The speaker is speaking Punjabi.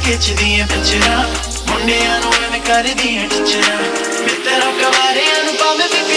ਖਿੱਚਦੀਆਂ ਪਿਕਚਰਾਂ ਮੁੰਡਿਆਂ ਨੂੰ ਐਵੇਂ ਕਰਦੀਆਂ ਟੀਚਰਾਂ ਮਿੱਤਰਾਂ ਕਵਾਰਿਆਂ ਨੂੰ ਭਾਵੇਂ